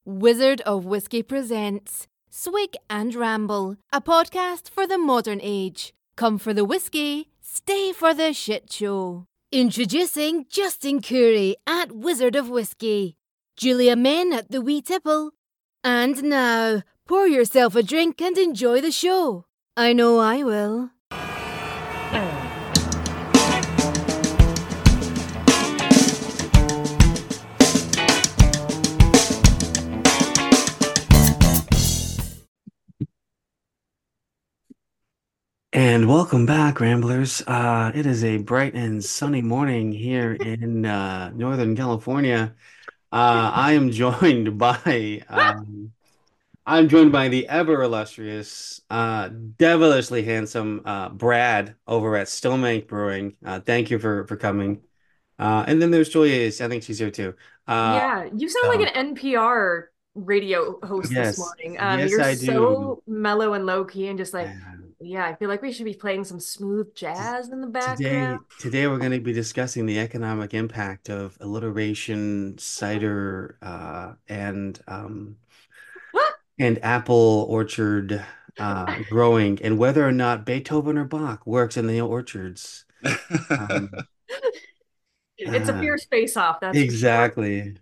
Wizard of Whiskey presents Swig and Ramble, a podcast for the modern age. Come for the whiskey, stay for the shit show. Introducing Justin Curry at Wizard of Whiskey, Julia Min at the Wee Tipple. And now, pour yourself a drink and enjoy the show. I know I will. And welcome back, Ramblers. It is a bright and sunny morning here in Northern California. I'm joined by the ever illustrious, devilishly handsome Brad over at Stillmank Brewing. Thank you for coming. And then there's Julia. I think she's here too. Yeah, you sound So like an NPR radio host this yes, morning. yes, You're I do. so mellow and low key and just like, Uh, yeah, I feel like we should be playing some smooth jazz in the background. Today we're going to be discussing the economic impact of alliteration, cider, What? and apple orchard growing, and whether or not Beethoven or Bach works in the orchards. Um, It's a uh, fierce face-off, that's for sure. exactly.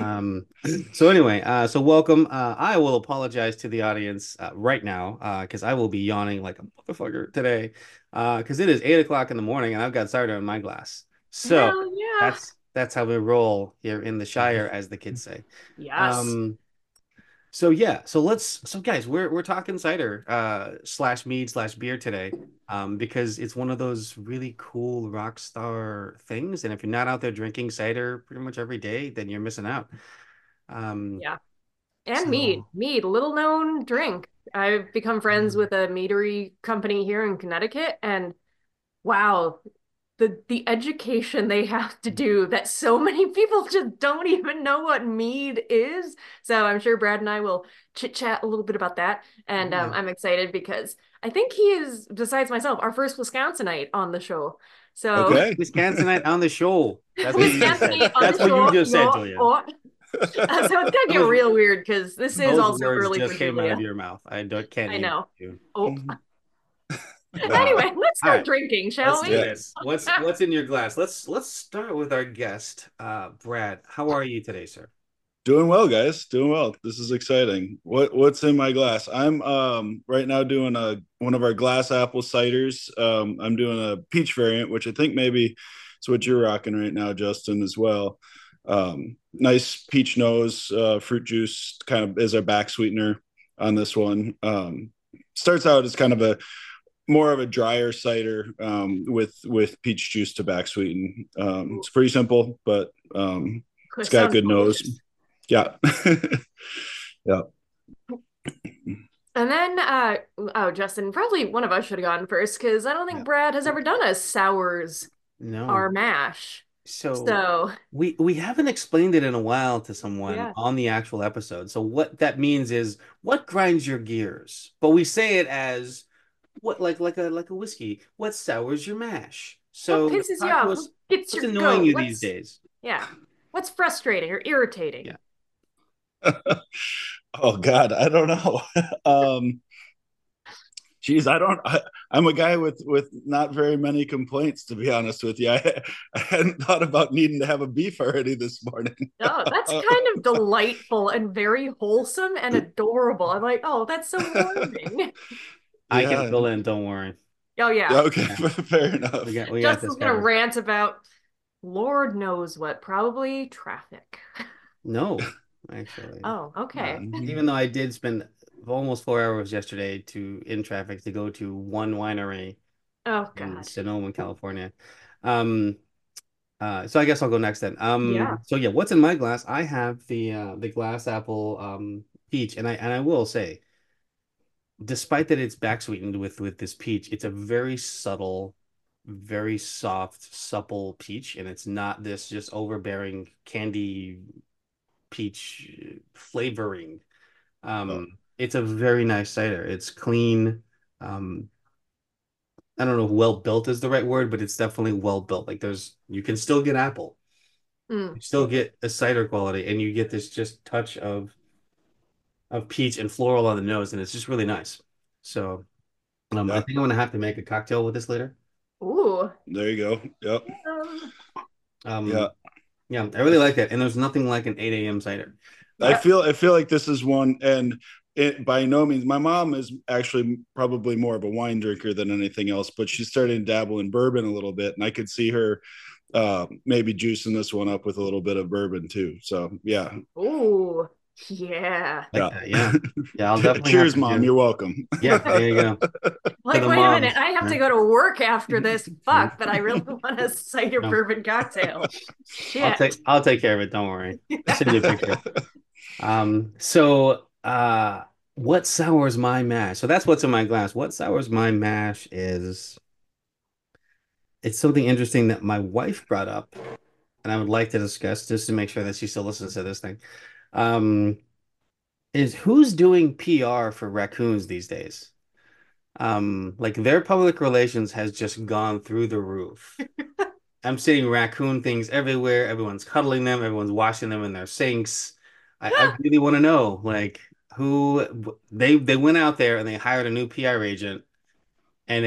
So anyway, so welcome. I will apologize to the audience right now because I will be yawning like a motherfucker today because it is 8 o'clock in the morning and I've got cider in my glass. So Hell yeah. that's how we roll here in the Shire, as the kids say. Yes. Um, so yeah, so guys, we're talking cider slash mead slash beer today. Because it's one of those really cool rock star things. And if you're not out there drinking cider pretty much every day, then you're missing out. Um, Yeah. And mead. so Mead, little known drink. I've become friends mm, with a meadery company here in Connecticut, and wow, the education they have to do that so many people just don't even know what mead is. So I'm sure Brad and I will chit chat a little bit about that. And yeah. I'm excited because I think he is, besides myself, our first Wisconsinite on the show. So Okay. Wisconsinite on the show. That's what you just said. Wisconsinite on the That's what you show. just said, Yeah. Julia. Oh. So it's gonna get Those real weird because this is those also words early for just came out of Julia. your mouth. Can't I even know. you. Oh. Wow. Anyway, let's All start right. drinking, shall Let's do we? Yeah. this. What's in your glass? Let's start with our guest, Brad. How are you today, sir? Doing well, guys. Doing well. This is exciting. What's in my glass? I'm right now doing a one of our glass apple ciders. I'm doing a peach variant, which I think maybe is what you're rocking right now, Justin, as well. Nice peach nose, fruit juice kind of is our back sweetener on this one. Starts out as kind of a more of a drier cider with peach juice to back sweeten. It's pretty simple, but it's got a Sounds good nose. delicious. Yeah. Yeah. And then, oh, Justin, probably one of us should have gone first because I don't think Yeah. Brad has ever done a sours No. or mash. So So, we haven't explained it in a while to someone yeah. on the actual episode. So what that means is what grinds your gears. But we say it as what like a whiskey. What sours your mash? What So pisses you talk to off? us. What gets What's your annoying goat? you these What's, days? yeah. What's frustrating or irritating? Yeah. Oh God, I don't know. Geez, I'm a guy with not very many complaints, to be honest with you. I hadn't thought about needing to have a beef already this morning. Oh, that's kind of delightful and very wholesome and adorable. I'm like, oh, that's so warming. I can Yeah. fill in, don't worry. Oh, yeah. Okay. Yeah. Fair enough. We got this Justin's gonna covered. rant about Lord knows what, probably traffic. No, actually. Oh, okay. Even though I did spend almost 4 hours yesterday in traffic to go to one winery Oh, in God. Sonoma, California. Um, so I guess I'll go next then. Yeah. So yeah, what's in my glass? I have the glass apple peach, and I will say, despite that it's back sweetened with this peach, it's a very subtle, very soft, supple peach, and it's not this just overbearing candy peach flavoring. Oh, It's a very nice cider. It's clean. Um, I don't know if well built is the right word, but it's definitely well built. Like you can still get apple. Mm. You still get a cider quality, and you get this just touch of of peach and floral on the nose, and it's just really nice. So I Yeah. think I'm gonna have to make a cocktail with this later. Ooh. There you go. Yep. Yeah. Yeah, I really like that. And there's nothing like an 8 a.m. cider. I Yep. feel like this is one, and it by no means. My mom is actually probably more of a wine drinker than anything else, but she's starting to dabble in bourbon a little bit, and I could see her maybe juicing this one up with a little bit of bourbon too. So yeah, Ooh. Yeah. Like yeah. that, yeah. Yeah, I'll definitely have Cheers, to mom. do. You're welcome. Yeah, there you go. To Like, the wait a minute, moms. I have to Right? go to work after this. Yeah. Fuck, but I really want a cider No. bourbon cocktail. I'll Shit. take care of it. Don't worry. I'll send you a picture. So what sours my mash? So that's what's in my glass. What sours my mash is it's something interesting that my wife brought up, and I would like to discuss just to make sure that she still listens to this thing. Um, is who's doing PR for raccoons these days? Like their public relations has just gone through the roof. I'm seeing raccoon things everywhere. Everyone's cuddling them. Everyone's washing them in their sinks. I really want to know, like, who they went out there and they hired a new PR agent, and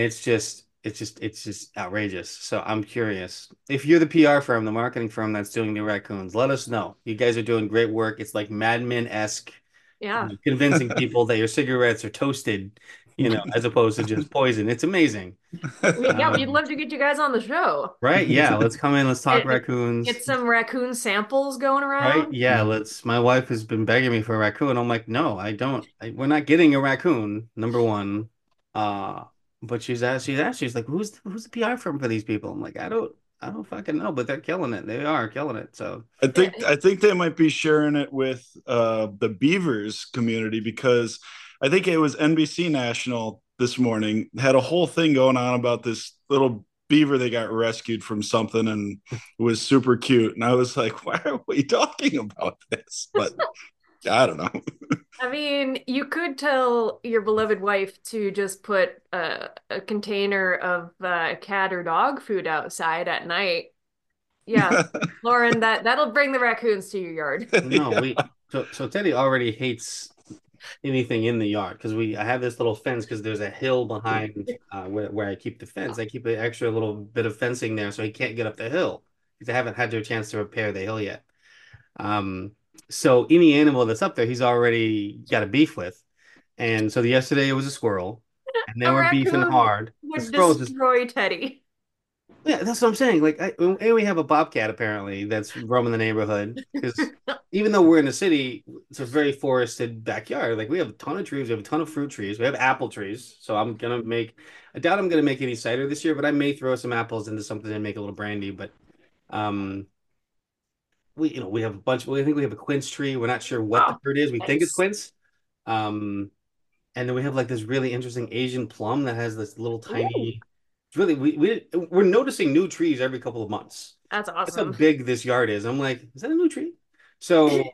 it's just outrageous. So I'm curious. If you're the PR firm, the marketing firm that's doing the raccoons, let us know. You guys are doing great work. It's like Mad Men-esque, Yeah. convincing people that your cigarettes are toasted, as opposed to just poison. It's amazing. We'd Um, love to get you guys on the show. right? Yeah, let's come in. Let's talk Get raccoons. some raccoon samples going Right? around. Yeah, let's. My wife has been begging me for a raccoon. I'm like, no, I don't. We're not getting a raccoon. Number one. Uh, but she's like, who's the PR firm for these people? I'm like, I don't fucking know, but they're killing it. They are killing it. So Yeah. I think they might be sharing it with the Beavers community, because I think it was NBC National this morning had a whole thing going on about this little beaver they got rescued from something, and it was super cute. And I was like, why are we talking about this? But I don't know. I mean, you could tell your beloved wife to just put a container of cat or dog food outside at night. Yeah, Lauren, that'll bring the raccoons to your yard. no, Yeah. so Teddy already hates anything in the yard because I have this little fence because there's a hill behind where I keep the fence. I keep an extra little bit of fencing there so he can't get up the hill because I haven't had a chance to repair the hill yet. Um, so any animal that's up there, he's already got a beef with. And so yesterday it was a squirrel, and they A were beefing raccoon hard. The would squirrel's just destroy Teddy. yeah, that's what I'm saying. Like, and we have a bobcat apparently that's roaming the neighborhood because even though we're in the city, it's a very forested backyard. Like, we have a ton of trees, we have a ton of fruit trees, we have apple trees. So I doubt I'm gonna make any cider this year, but I may throw some apples into something and make a little brandy. But um, we have a bunch. I think we have a quince tree. We're not sure what the Oh, fruit is. We think it's nice. quince. Um, and then we have like this really interesting Asian plum that has this little Ooh, tiny. It's really we're noticing new trees every couple of months. that's That's how awesome. big this yard is. I'm like, is that a new tree? So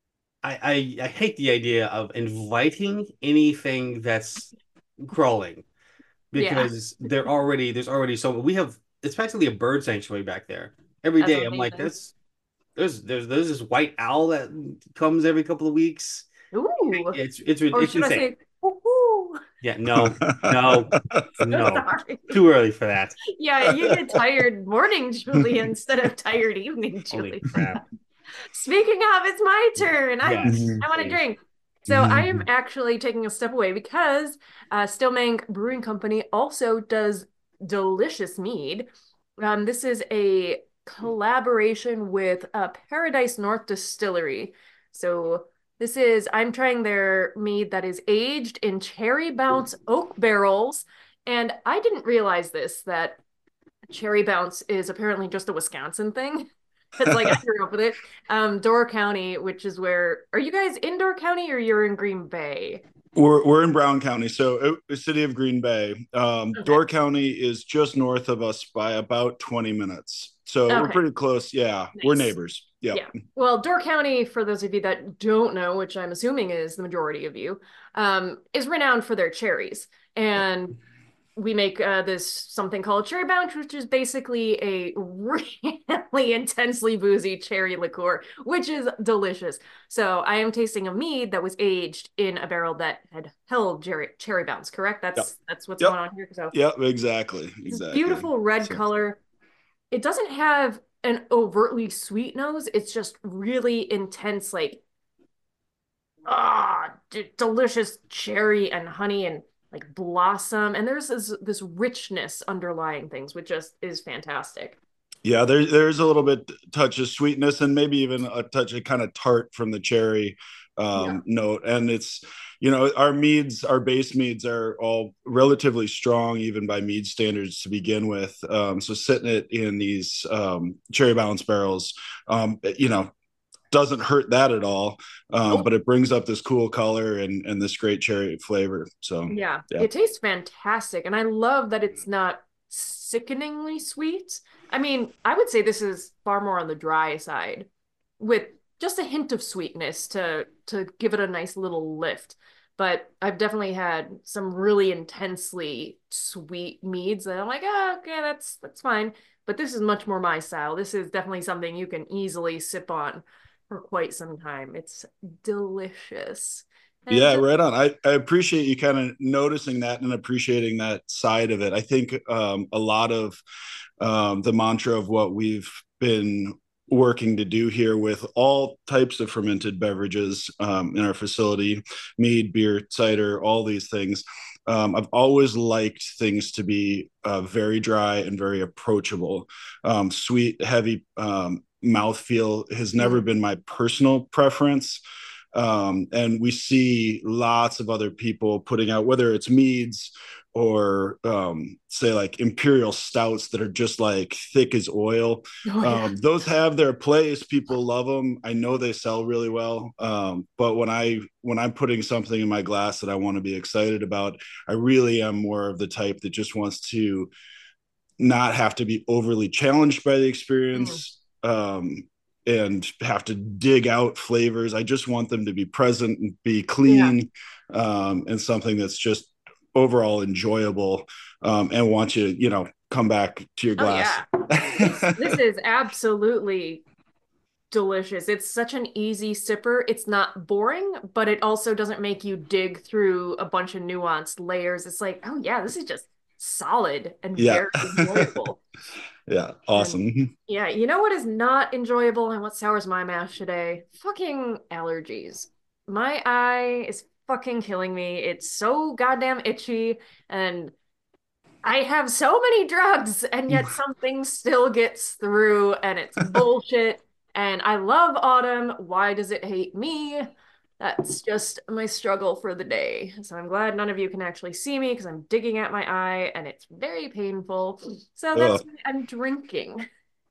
I hate the idea of inviting anything that's crawling Yeah, because there's already so we have it's practically a bird sanctuary back there. Every that's day I'm like, amazing. there's this white owl that comes every couple of weeks. Ooh, or It's should I insane. say, woohoo? Yeah, no, no. Sorry. Too early for that. Yeah, you get tired morning, Julie, instead of tired evening, Holy Julie. crap. Speaking of, it's my turn. Yes, I want to please. drink. So I am actually taking a step away because Stillmank Brewing Company also does delicious mead. This is a collaboration with Paradise North Distillery. So I'm trying their mead that is aged in cherry bounce oak barrels. And I didn't realize this, that cherry bounce is apparently just a Wisconsin thing. It's like I grew up with it. Door County, which is are you guys in Door County or you're in Green Bay? We're in Brown County, so the city of Green Bay. Okay. Door County is just north of us by about 20 minutes. So we're Okay. pretty close. Yeah, we're Nice. neighbors. Yeah. Yeah. Well, Door County, for those of you that don't know, which I'm assuming is the majority of you, is renowned for their cherries. And we make this something called Cherry Bounce, which is basically a really intensely boozy cherry liqueur, which is delicious. So I am tasting a mead that was aged in a barrel that had held cherry bounce, correct? Yep. That's what's Yep. going on here. So Yep, exactly. this Exactly. beautiful red So, color. It doesn't have an overtly sweet nose. It's just really intense, like delicious cherry and honey and like blossom. And there's this richness underlying things, which just is fantastic. yeah, there's a little bit touch of sweetness and maybe even a touch of kind of tart from the cherry Yeah. note. And it's, our base meads are all relatively strong, even by mead standards to begin with. So sitting it in these cherry balance barrels, doesn't hurt that at all. Nope. But it brings up this cool color and this great cherry flavor. So Yeah, it tastes fantastic. And I love that it's not sickeningly sweet. I mean, I would say this is far more on the dry side with just a hint of sweetness to give it a nice little lift. But I've definitely had some really intensely sweet meads that I'm like, oh, okay, that's fine. But this is much more my style. This is definitely something you can easily sip on for quite some time. It's delicious. And Yeah, right on. I appreciate you kind of noticing that and appreciating that side of it. I think a lot of the mantra of what we've been working to do here with all types of fermented beverages in our facility, mead, beer, cider, all these things. I've always liked things to be very dry and very approachable. Sweet, heavy mouthfeel has never been my personal preference. And we see lots of other people putting out, whether it's meads or say like imperial stouts that are just like thick as oil. oh yeah. Those have their place. People love them. I know they sell really well. But when I'm putting something in my glass that I want to be excited about, I really am more of the type that just wants to not have to be overly challenged by the experience. And have to dig out flavors. I just want them to be present and be clean, and something that's just overall enjoyable, and want you to, come back to your glass. Oh, yeah. This is absolutely delicious. It's such an easy sipper. It's not boring, but it also doesn't make you dig through a bunch of nuanced layers. It's like, oh yeah, this is just solid and Yeah. very enjoyable. Yeah, awesome. And yeah, you know what is not enjoyable and what sours my mash today? Fucking allergies. My eye is fucking killing me. It's so goddamn itchy, and I have so many drugs, and yet something still gets through, and it's bullshit. And I love autumn. Why does it hate me? That's just my struggle for the day. So I'm glad none of you can actually see me because I'm digging at my eye and it's very painful. So that's why I'm drinking.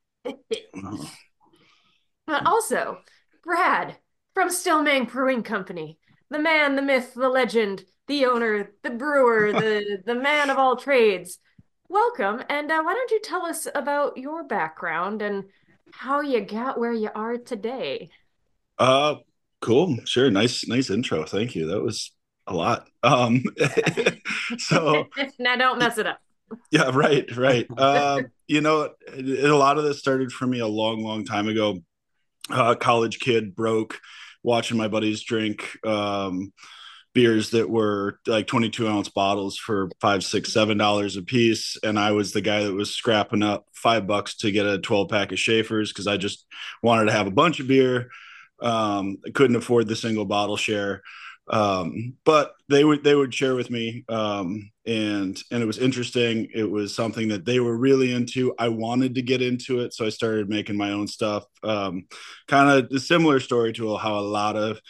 But also, Brad from Stillman Brewing Company, the man, the myth, the legend, the owner, the brewer, the man of all trades. Welcome, and why don't you tell us about your background and how you got where you are today? Cool. Sure. Nice intro. Thank you. That was a lot. So Now don't mess it up. yeah, right. A lot of this started for me a long time ago. College kid, broke, watching my buddies drink beers that were like 22-ounce bottles for $5, $6, $7 a piece, and I was the guy that was scrapping up $5 to get a 12-pack of Schaefer's because I just wanted to have a bunch of beer. I couldn't afford the single bottle share, but they would share with me, and it was interesting. It was something that they were really into. I wanted to get into it, so I started making my own stuff. Kind of a similar story to how a lot of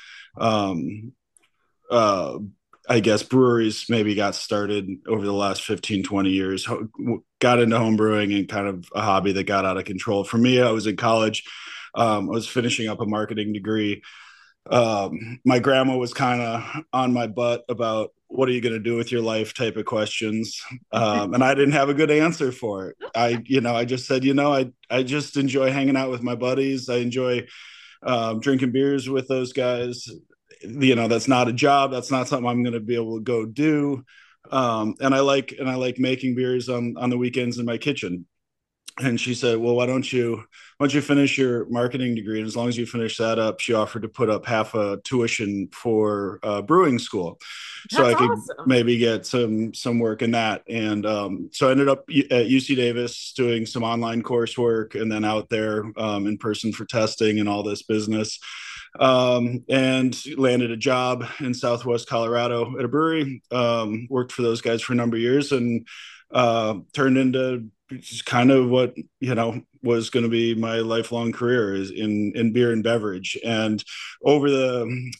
I guess breweries maybe got started over the last 15, 20 years, got into home brewing, and kind of a hobby that got out of control. For me, I was in college. I was finishing up a marketing degree. My grandma was kind of on my butt about what are you going to do with your life type of questions. And I didn't have a good answer for it. I just said, I just enjoy hanging out with my buddies. I enjoy drinking beers with those guys. That's not a job. That's not something I'm going to be able to go do. And I like making beers on the weekends in my kitchen. And she said, well, why don't you finish your marketing degree? And as long as you finish that up, she offered to put up half a tuition for brewing school, so That's I could awesome. maybe get some work in that. And so I ended up at UC Davis doing some online coursework, and then out there in person for testing and all this business. And landed a job in Southwest Colorado at a brewery. Worked for those guys for a number of years, and turned into kind of what was going to be my lifelong career, is in beer and beverage. And over the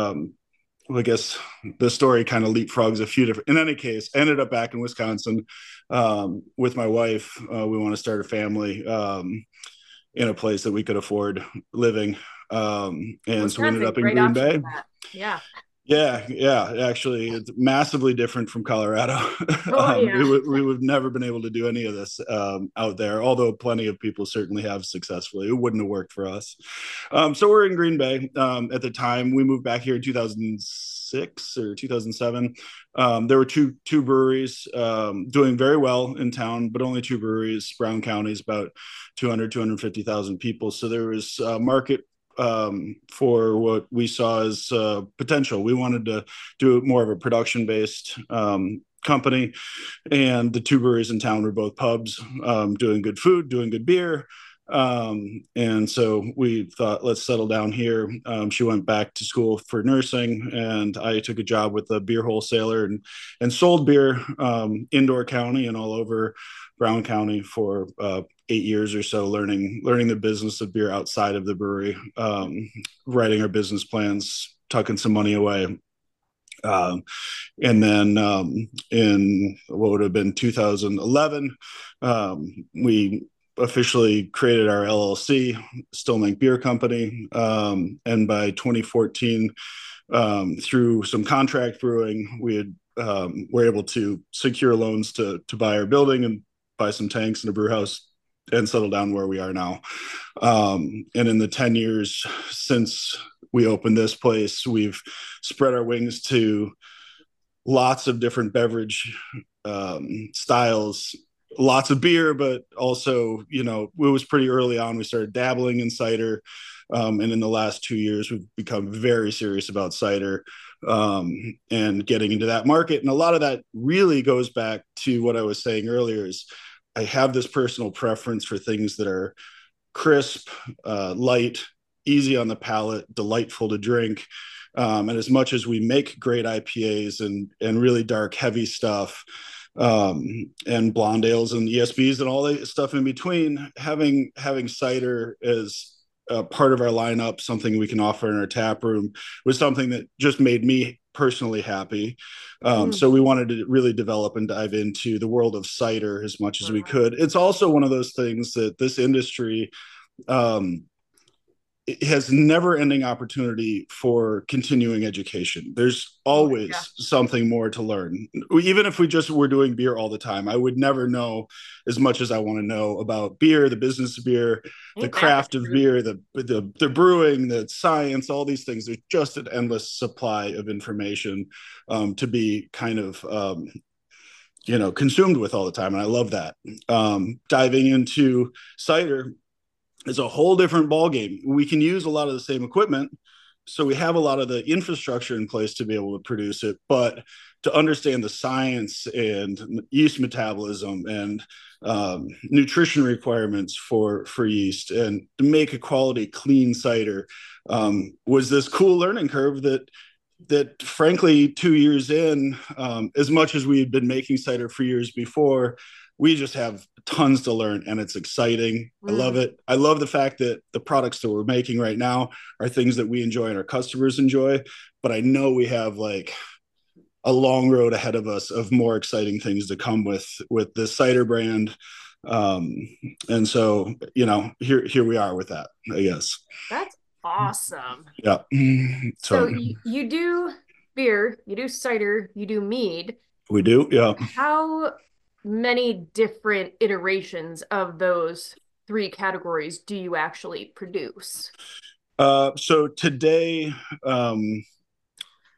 I guess the story kind of leapfrogs a few different. In any case, I ended up back in Wisconsin with my wife. We want to start a family in a place that we could afford living, and so we ended up in Green Bay. Yeah. Yeah. Actually, it's massively different from Colorado. We would never been able to do any of this out there, although plenty of people certainly have successfully. It wouldn't have worked for us. So we're in Green Bay at the time. We moved back here in 2006 or 2007. There were two breweries doing very well in town, but only two breweries. Brown County is about 250,000 people. So there was market for what we saw as potential. We wanted to do more of a production-based company, and the two breweries in town were both pubs, doing good food, doing good beer. And so we thought, let's settle down here. She went back to school for nursing, and I took a job with a beer wholesaler and sold beer indoor county and all over Brown County for 8 years or so, learning the business of beer outside of the brewery, writing our business plans, tucking some money away. And then in what would have been 2011, we officially created our LLC, Stillmank Beer Company. And by 2014, through some contract brewing, we had were able to secure loans to buy our building and buy some tanks and a brew house and settle down where we are now. And in the 10 years since we opened this place, we've spread our wings to lots of different beverage styles, lots of beer, but also, it was pretty early on. We started dabbling in cider. And in the last 2 years, we've become very serious about cider and getting into that market. And a lot of that really goes back to what I was saying earlier, is I have this personal preference for things that are crisp, light, easy on the palate, delightful to drink. And as much as we make great IPAs and really dark, heavy stuff, and blonde ales and ESBs and all that stuff in between, having cider as part of our lineup, something we can offer in our tap room, was something that just made me personally happy. So we wanted to really develop and dive into the world of cider as much as we could. It's also one of those things that this industry it has never-ending opportunity for continuing education. There's always something more to learn. Even if we just were doing beer all the time, I would never know as much as I want to know about beer, the business of beer, the craft of beer, the brewing, the science, all these things. There's just an endless supply of information to be kind of consumed with all the time. And I love that. Diving into cider is a whole different ballgame. We can use a lot of the same equipment, so we have a lot of the infrastructure in place to be able to produce it, but to understand the science and yeast metabolism and nutrition requirements for yeast and to make a quality clean cider was this cool learning curve that frankly 2 years in, as much as we had been making cider for years before, we just have tons to learn, and it's exciting. I love it. I love the fact that the products that we're making right now are things that we enjoy and our customers enjoy, but I know we have like a long road ahead of us of more exciting things to come with this cider brand. And so, here we are with that, I guess. That's awesome. Yeah. So you do beer, you do cider, you do mead. We do. Yeah. How many different iterations of those three categories do you actually produce? So today,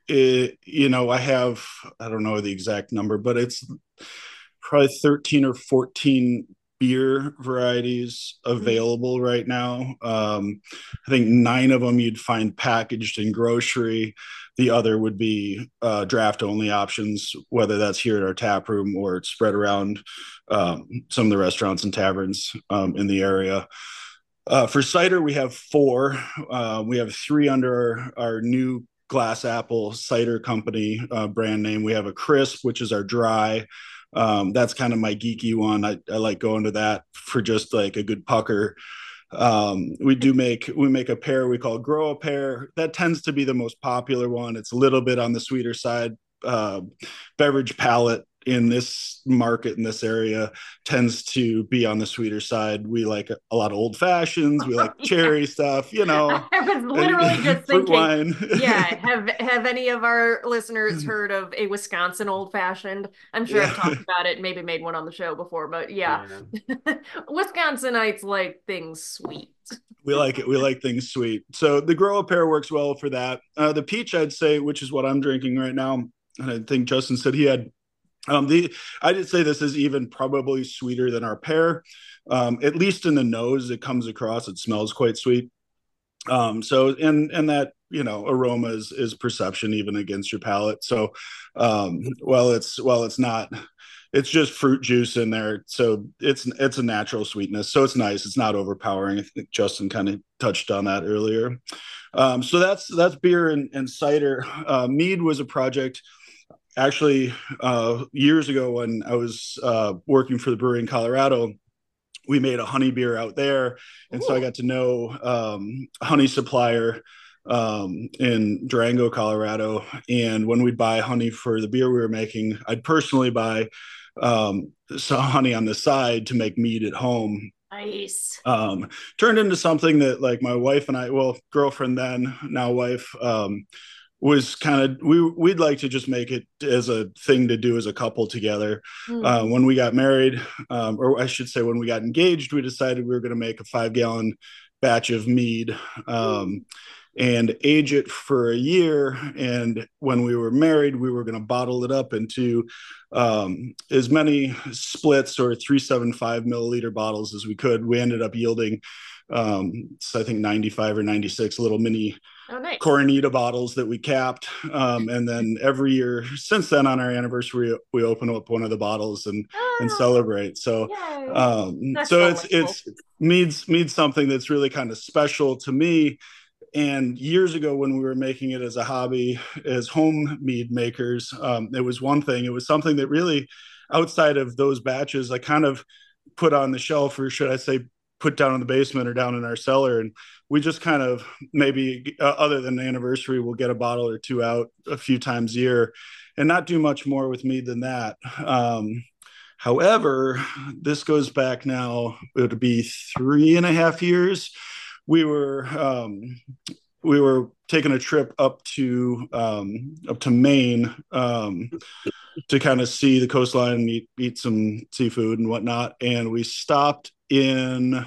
I have, I don't know the exact number, but it's probably 13 or 14 beer varieties available right now. I think 9 of them you'd find packaged in grocery. The other would be draft only options, whether that's here at our tap room or it's spread around some of the restaurants and taverns in the area. For cider, we have 4. We have 3 under our new Glass Apple Cider Company brand name. We have a Crisp, which is our dry. That's kind of my geeky one. I like going to that for just like a good pucker. We make a pair we call Grow a Pair. That tends to be the most popular one. It's a little bit on the sweeter side. Beverage palate in this market, in this area, tends to be on the sweeter side. We like a lot of old fashions. We like cherry stuff, I was literally just fruit thinking, wine. have any of our listeners heard of a Wisconsin old fashioned? I'm sure I've talked about it, maybe made one on the show before, but Wisconsinites like things sweet. We like it. We like things sweet. So the Grow a Pair works well for that. The peach, I'd say, which is what I'm drinking right now, and I think Justin said he had. I did say this is even probably sweeter than our pear. At least in the nose, it comes across. It smells quite sweet. So and that aroma is perception even against your palate. So while it's not, it's just fruit juice in there. So it's a natural sweetness. So it's nice. It's not overpowering. I think Justin kind of touched on that earlier. So that's beer and cider. Mead was a project. Actually, years ago when I was working for the brewery in Colorado, we made a honey beer out there. And so I got to know a honey supplier in Durango, Colorado. And when we'd buy honey for the beer we were making, I'd personally buy some honey on the side to make mead at home. Nice. Turned into something that like my wife and I, well, girlfriend then, now wife, was kind of we'd like to just make it as a thing to do as a couple together. When we got married, or I should say when we got engaged, we decided we were going to make a 5-gallon batch of mead and age it for a year. And when we were married, we were going to bottle it up into as many splits or 375 milliliter bottles as we could. We ended up yielding I think 95 or 96 little mini nice. Coronita bottles that we capped. And then every year since then on our anniversary, we open up one of the bottles and celebrate. So, it's mead's something that's really kind of special to me. And years ago when we were making it as a hobby, as home mead makers, it was one thing. It was something that really outside of those batches, I kind of put on the shelf, or should I say, put down in the basement or down in our cellar. And we just kind of maybe other than the anniversary, we'll get a bottle or 2 out a few times a year and not do much more with mead than that. However, this goes back now, it would be 3.5 years. We were taking a trip up to Maine to kind of see the coastline, eat some seafood and whatnot. And we stopped in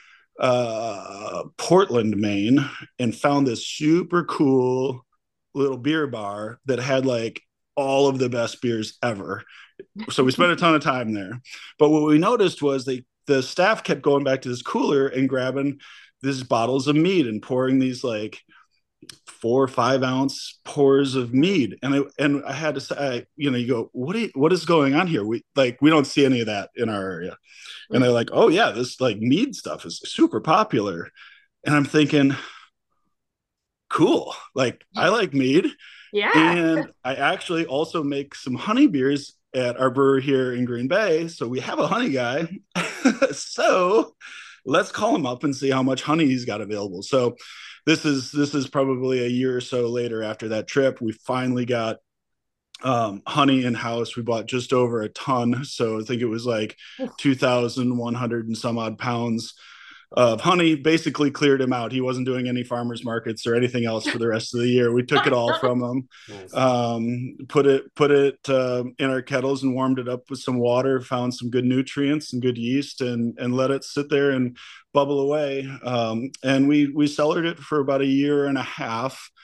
Portland, Maine, and found this super cool little beer bar that had like all of the best beers ever. So we spent a ton of time there. But what we noticed was the staff kept going back to this cooler and grabbing these bottles of mead and pouring these like 4 or 5 ounce pours of mead. And I had to say, you go, what is going on here? We don't see any of that in our area. And they're like, oh yeah, this like mead stuff is super popular. And I'm thinking, cool. Like I like mead. Yeah. And I actually also make some honey beers at our brewery here in Green Bay. So we have a honey guy. So let's call him up and see how much honey he's got available. So this is probably a year or so later after that trip. We finally got honey in house. We bought just over a ton. So I think it was like 2,100 and some odd pounds of honey. Basically cleared him out. He wasn't doing any farmers markets or anything else for the rest of the year. We took it all from him. Nice. Put it in our kettles and warmed it up with some water, found some good nutrients and good yeast, and let it sit there and bubble away. And we cellared it for about 1.5 years.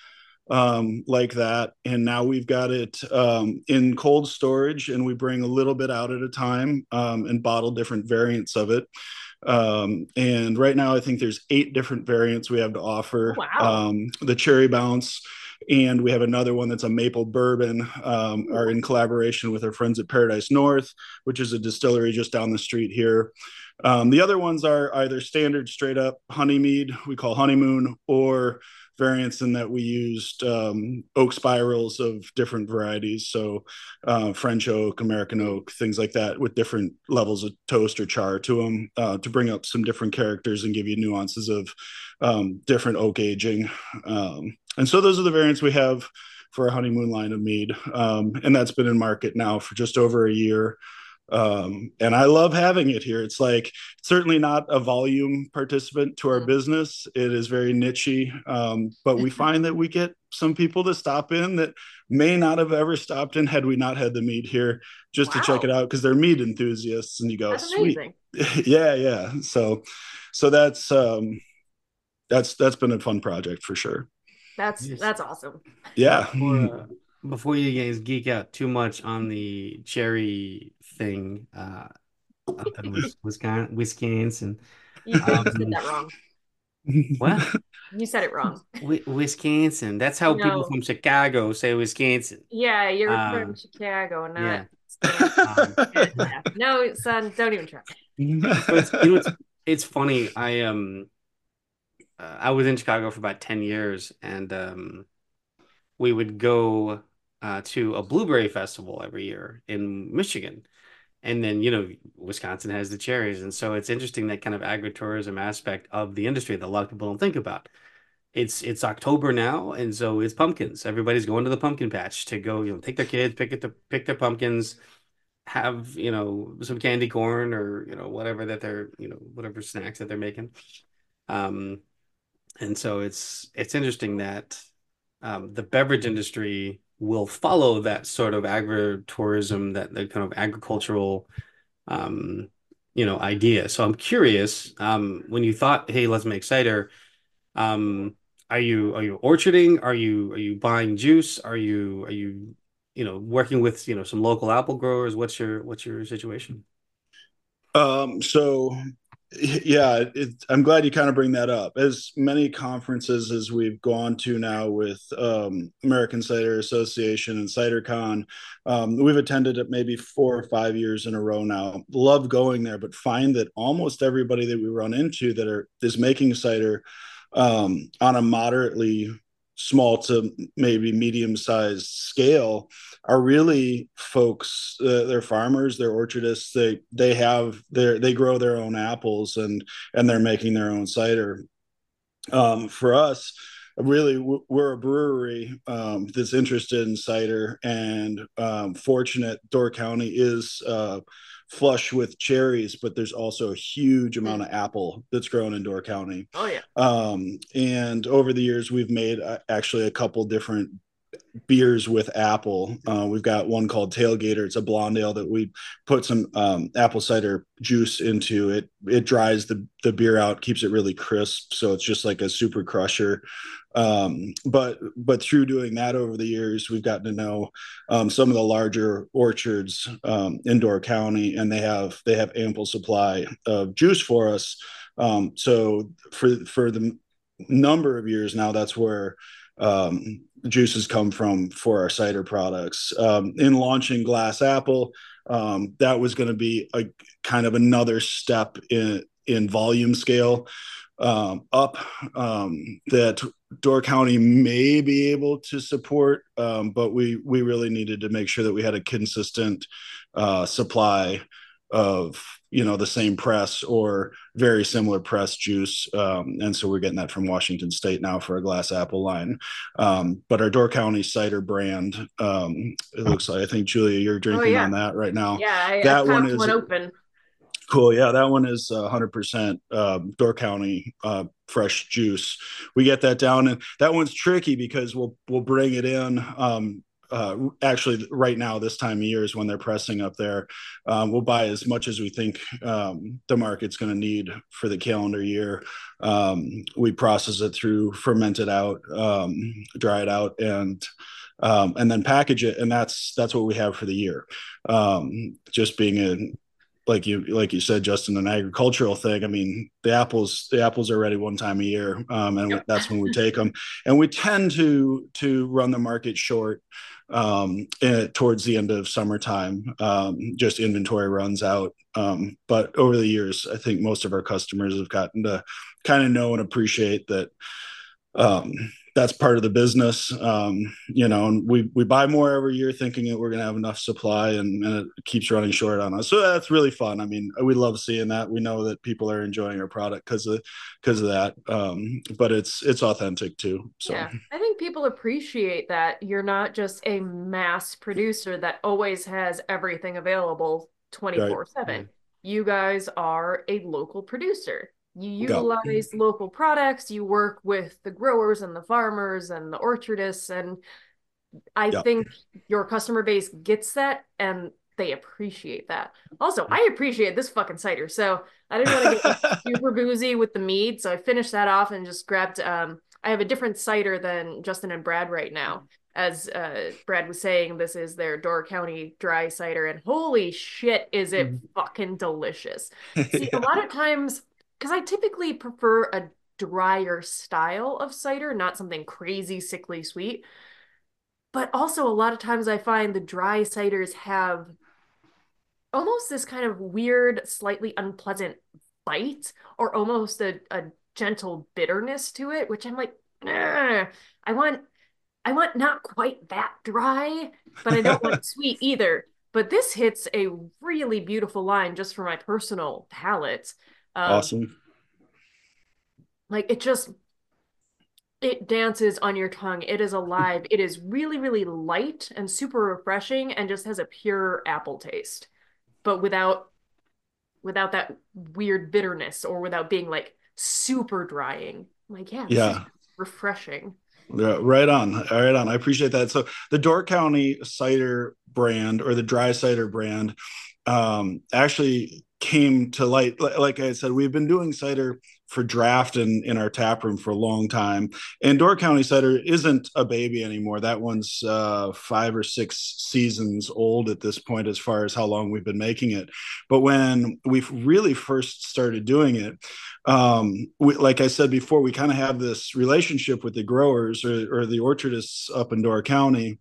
like that. And now we've got it in cold storage, and we bring a little bit out at a time and bottle different variants of it. And right now, I think there's 8 different variants we have to offer. Wow. The Cherry Bounce, and we have another one that's a maple bourbon, are in collaboration with our friends at Paradise North, which is a distillery just down the street here. The other ones are either standard straight up honey mead, we call honeymoon, or variants in that we used oak spirals of different varieties. So French oak, American oak, things like that, with different levels of toast or char to them to bring up some different characters and give you nuances of different oak aging. And so those are the variants we have for our honeymoon line of mead. And that's been in market now for just over a year. And I love having it here. It's like certainly not a volume participant to our business. It is very nichey, but we find that we get some people to stop in that may not have ever stopped in had we not had the mead here, just to check it out, because they're mead enthusiasts. And you go, That's sweet, amazing. yeah. So that's been a fun project for sure. That's awesome. Yeah. Before you guys geek out too much on the cherry thing, up in Wisconsin. You said that wrong. What? You said it wrong. Wisconsin. That's how people from Chicago say Wisconsin. Yeah, you're from Chicago, not. Yeah. No, son, don't even try. It's funny. I was in Chicago for about 10 years, and we would go to a blueberry festival every year in Michigan. And then, Wisconsin has the cherries. And so it's interesting, that kind of agritourism aspect of the industry that a lot of people don't think about. It's October now, and so it's pumpkins. Everybody's going to the pumpkin patch to go, take their kids, pick their pumpkins, have, some candy corn or, whatever that they're, whatever snacks that they're making. And so it's interesting that the beverage industry will follow that sort of agritourism, that the kind of agricultural, idea. So I'm curious, when you thought, hey, let's make cider, are you orcharding? Are you buying juice? Are you working with some local apple growers? What's your situation? So yeah, I'm glad you kind of bring that up. As many conferences as we've gone to now with American Cider Association and CiderCon, we've attended it maybe 4 or 5 years in a row now. Love going there, but find that almost everybody that we run into that is making cider on a moderately small to maybe medium-sized scale are really folks, they're farmers, they're orchardists, they grow their own apples, and they're making their own cider. For us, really, we're a brewery that's interested in cider, and fortunate Door County is flush with cherries, but there's also a huge amount of apple that's grown in Door County. Oh yeah. And over the years, we've made actually a couple different beers with apple. We've got one called Tailgater. It's a blonde ale that we put some apple cider juice into it. It dries the beer out, keeps it really crisp. So it's just like a super crusher. But through doing that over the years, we've gotten to know some of the larger orchards in Door County, and they have ample supply of juice for us. So for the number of years now, that's where juices come from for our cider products. In launching Glass Apple, that was going to be a kind of another step in volume scale up that Door County may be able to support, but we really needed to make sure that we had a consistent supply of the same press or very similar press juice, and so we're getting that from Washington State now for a Glass Apple line. But our Door County cider brand, it looks like, I think Julia, you're drinking on that right now. Yeah, that one is open. Cool. Yeah, that one is 100% Door County fresh juice. We get that down, and that one's tricky because we'll bring it in actually right now, this time of year is when they're pressing up there. We'll buy as much as we think the market's going to need for the calendar year. We process it through, ferment it out, dry it out, and then package it, and that's what we have for the year. Just being a like you said, Justin, an agricultural thing. I mean, the apples are ready one time a year, and Yep. that's when we take them. And we tend to run the market short towards the end of summertime. Just inventory runs out. But over the years, I think most of our customers have gotten to kind of know and appreciate that. That's part of the business, and we buy more every year thinking that we're going to have enough supply, and it keeps running short on us. So that's really fun. I mean, we love seeing that. We know that people are enjoying our product because of that. But it's authentic too. So yeah, I think people appreciate that you're not just a mass producer that always has everything available 24/7. Right. You guys are a local producer. You Yeah. utilize local products, you work with the growers and the farmers and the orchardists, and I Yeah. think your customer base gets that and they appreciate that. Also, I appreciate this fucking cider. So I didn't want to get like, super boozy with the mead, so I finished that off and just grabbed I have a different cider than Justin and Brad right now. As Brad was saying, this is their Door County dry cider, and holy shit, is it fucking delicious. See, a Yeah. lot of times, because I typically prefer a drier style of cider, not something crazy, sickly sweet. But also, a lot of times I find the dry ciders have almost this kind of weird, slightly unpleasant bite, or almost a gentle bitterness to it, which I'm like, "Ugh, I want I want not quite that dry, but I don't want it sweet either." But this hits a really beautiful line just for my personal palate. Awesome. Like it dances on your tongue. It is alive. It is really, really light and super refreshing and just has a pure apple taste, but without that weird bitterness or without being like super drying. Like, yeah, this is Yeah. refreshing. Yeah, right on. Right on. I appreciate that. So the Door County cider brand, or the dry cider brand, actually came to light. Like I said, we've been doing cider for draft in our tap room for a long time. And Door County cider isn't a baby anymore. That one's 5 or 6 seasons old at this point, as far as how long we've been making it. But when we really first started doing it, like I said before, we kind of have this relationship with the growers or the orchardists up in Door County.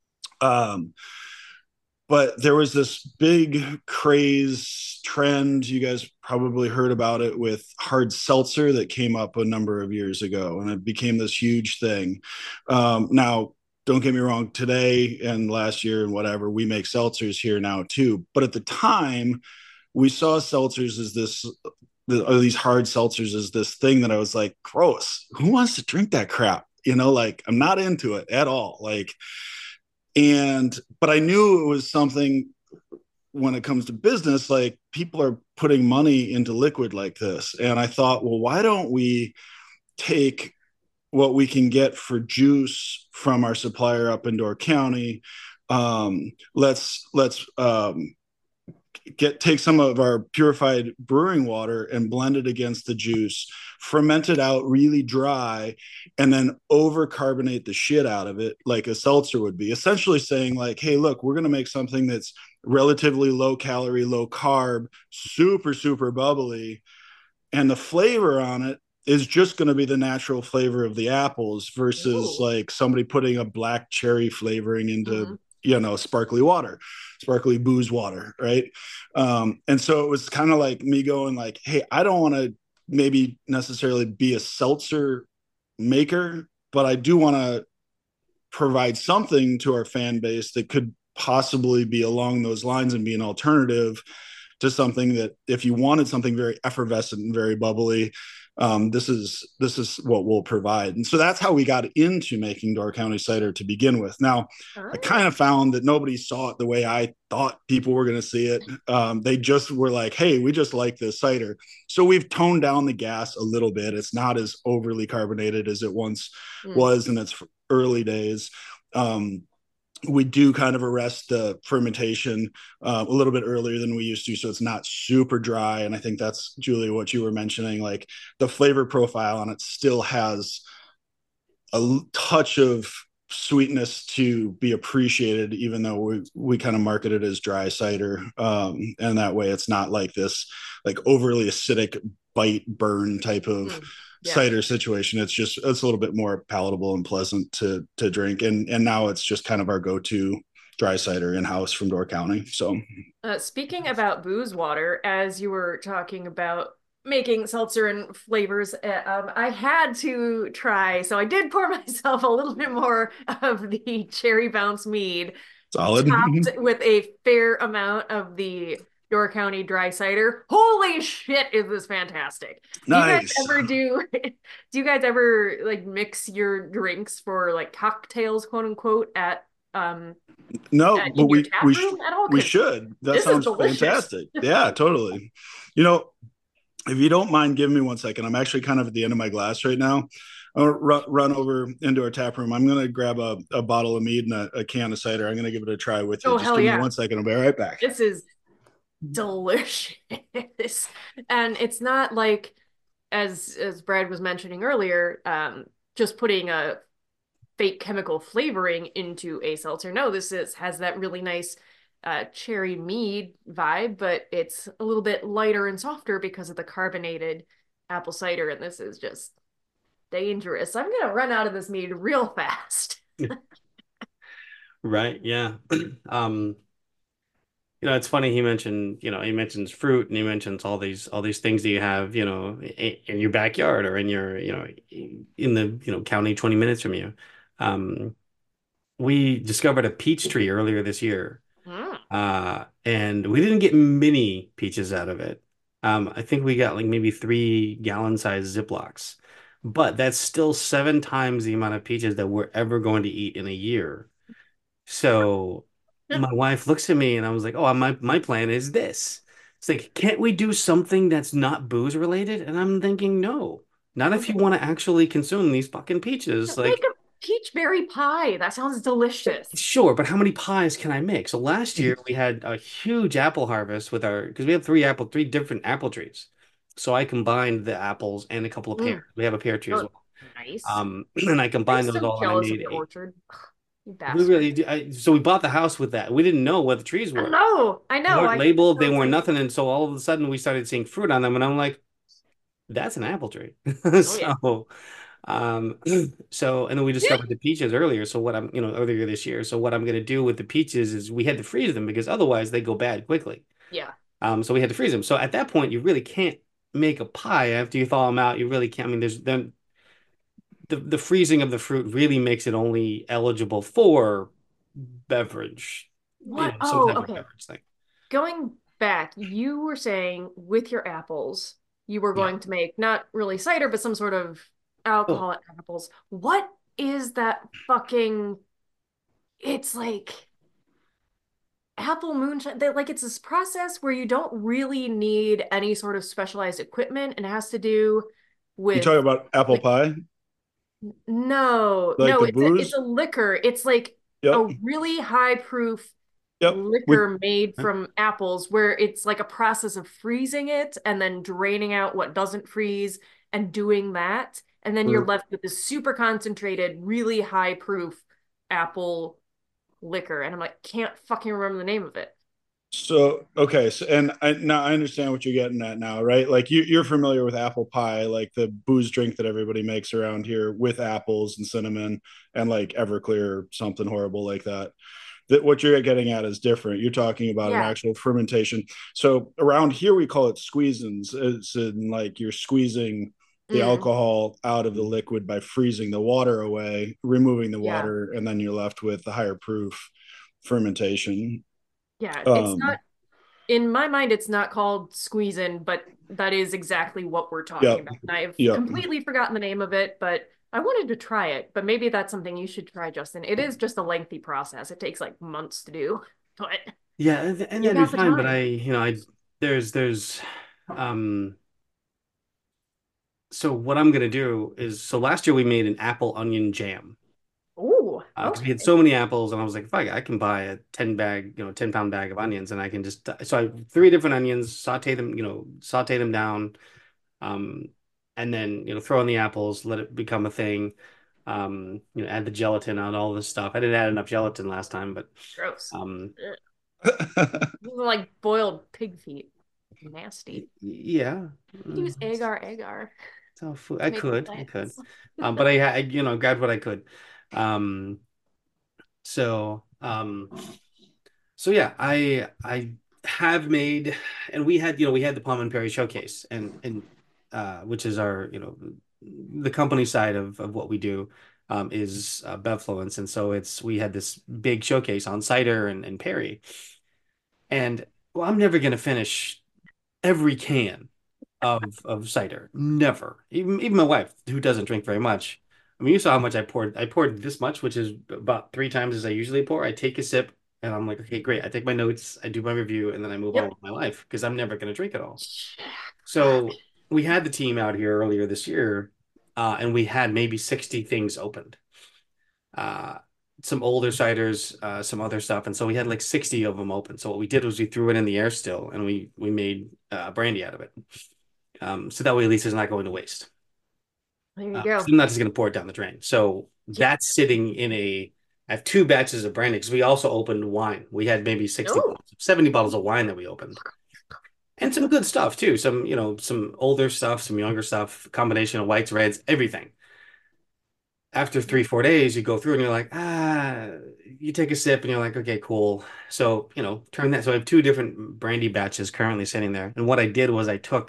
But there was this big craze trend. You guys probably heard about it with hard seltzer that came up a number of years ago, and it became this huge thing. Now, don't get me wrong, today and last year and whatever, we make seltzers here now too. But at the time, we saw seltzers as these hard seltzers as this thing that I was like, gross. Who wants to drink that crap? Like, I'm not into it at all. Like, but I knew it was something. When it comes to business, like, people are putting money into liquid like this. And I thought, well, why don't we take what we can get for juice from our supplier up in Door County? Let's take some of our purified brewing water and blend it against the juice, ferment it out really dry, and then over carbonate the shit out of it like a seltzer would be. Essentially saying, like, hey, look, we're going to make something that's relatively low calorie, low carb, super, super bubbly. And the flavor on it is just going to be the natural flavor of the apples versus like somebody putting a black cherry flavoring into sparkly booze water, right? And so it was kind of like me going like, hey, I don't want to maybe necessarily be a seltzer maker, but I do want to provide something to our fan base that could possibly be along those lines and be an alternative to something that, if you wanted something very effervescent and very bubbly, this is what we'll provide. And so that's how we got into making Door County cider to begin with. Now, I kind of found that nobody saw it the way I thought people were going to see it. They just were like, hey, we just like this cider. So we've toned down the gas a little bit. It's not as overly carbonated as it once was in its early days. we do kind of arrest the fermentation a little bit earlier than we used to, so it's not super dry. And I think that's, Julie, what you were mentioning, like the flavor profile on it still has a touch of sweetness to be appreciated, even though we kind of market it as dry cider, and that way it's not like this like overly acidic bite burn type of Yeah. cider situation. It's a little bit more palatable and pleasant to drink, and now it's just kind of our go-to dry cider in house from Door County. So Speaking about booze water, as you were talking about making seltzer and flavors, I had to try. So I did pour myself a little bit more of the Cherry Bounce mead, solid. topped with a fair amount of the Door County dry cider. Holy shit, is this fantastic. Nice. Do you guys ever like mix your drinks for like cocktails, quote unquote, at No, in but your tap room at all? we should. That this is sounds delicious. fantastic. Yeah, totally. You know, if you don't mind giving me 1 second, I'm actually kind of at the end of my glass right now. I'll run over into our tap room. I'm going to grab a bottle of mead and a can of cider. I'm going to give it a try with you. Oh, Just hell give yeah. me 1 second. I'll be right back. This is delicious. And it's not like, as Brad was mentioning earlier, just putting a fake chemical flavoring into a seltzer. No, has that really nice cherry mead vibe, but it's a little bit lighter and softer because of the carbonated apple cider, and this is just dangerous. I'm gonna run out of this mead real fast. Right. Yeah. It's funny he mentions fruit, and he mentions all these things that you have, in your backyard or in your, in the, county 20 minutes from you. We discovered a peach tree earlier this year. And we didn't get many peaches out of it. I think we got like maybe 3 gallon size Ziplocs, but that's still 7 times the amount of peaches that we're ever going to eat in a year. So my wife looks at me and I was like, oh, my plan is this. It's like, can't we do something that's not booze related? And I'm thinking, no, not if you want to actually consume these fucking peaches. Make Like, a peach berry pie. That sounds delicious. sure, but how many pies can I make? So last year we had a huge apple harvest because we have three different apple trees. So I combined the apples and a couple of pears. We have a pear tree as Oh, well. nice. And I I'm combined those so all and I jealous of made your orchard. You we bastard. really so we bought the house with that. We didn't know what the trees were. I They know. weren't labeled, So they it's weren't like, nothing, and so all of a sudden we started seeing fruit on them, and I'm like, that's an apple tree. oh yeah. So um and then we discovered the peaches earlier. So earlier this year. So what I'm gonna do with the peaches is we had to freeze them because otherwise they go bad quickly. Yeah. So we had to freeze them. So at that point you really can't make a pie after you thaw them out. You really can't. I mean, there's then the freezing of the fruit really makes it only eligible for beverage, What? some Oh, type of okay. beverage thing. Going back, you were saying with your apples, you were Yeah. going to make not really cider, but some sort of Oh, alcoholic apples. What is that fucking? It's like apple moonshine. Like it's this process where you don't really need any sort of specialized equipment, and it has to do You with talk about apple like pie, no, like no, the it's a booze. liquor. It's like Yep. a really high proof Yep. liquor made from apples where it's like a process of freezing it and then draining out what doesn't freeze and doing that. And then you're left with this super concentrated, really high proof apple liquor. And I'm like, can't fucking remember the name of it. So okay, so now I understand what you're getting at now, right? Like you're familiar with apple pie, like the booze drink that everybody makes around here with apples and cinnamon and like Everclear, something horrible like that. That what you're getting at is different. You're talking about an Yeah. actual fermentation. So around here we call it squeezins. It's in like you're squeezing the alcohol out of the liquid by freezing the water away, removing the Yeah. water, and then you're left with the higher proof fermentation. Yeah. It's not, Um, in my mind, it's not called squeezing, but that is exactly what we're talking yep, about. And I've yep. completely forgotten the name of it, but I wanted to try it. But maybe that's something you should try, Justin. It is just a lengthy process. It takes like months to do, but yeah, and you that'd be got the fine. But time. there's so what I'm gonna do is, so last year we made an apple onion jam. Ooh. because we had so many apples, and I was like, fuck, I can buy a 10-pound bag of onions, and I can just so I three different onions, saute them down, um, and then throw in the apples, let it become a thing, add the gelatin on all this stuff. I didn't add enough gelatin last time, but Gross. um, Like boiled pig feet. Nasty. Yeah, Use agar. so food. I could, but I grabbed what I could. Um, so so yeah, I have made, and we had the Palm and Perry showcase, and which is our the company side of what we do, is Bevfluence, and so we had this big showcase on cider and Perry, and well, I'm never gonna finish every can of cider. Never. Even my wife, who doesn't drink very much. I mean, you saw how much I poured. I poured this much, which is about 3 times as I usually pour. I take a sip and I'm like, okay, great. I take my notes, I do my review, and then I move on with my life because I'm never going to drink it all. So we had the team out here earlier this year, and we had maybe 60 things opened. Some older ciders, some other stuff, and so we had like 60 of them open. So what we did was we threw it in the air still, and we made brandy out of it. So that way, at least it's not going to waste. There you go. So I'm not just going to pour it down the drain. So that's sitting in I have 2 batches of brandy because we also opened wine. We had maybe 70 bottles of wine that we opened. And some good stuff too. Some older stuff, some younger stuff, combination of whites, reds, everything. After 3-4 days, you go through and you're like, you take a sip and you're like, okay, cool. So, turn that. So I have 2 different brandy batches currently sitting there. And what I did was I took,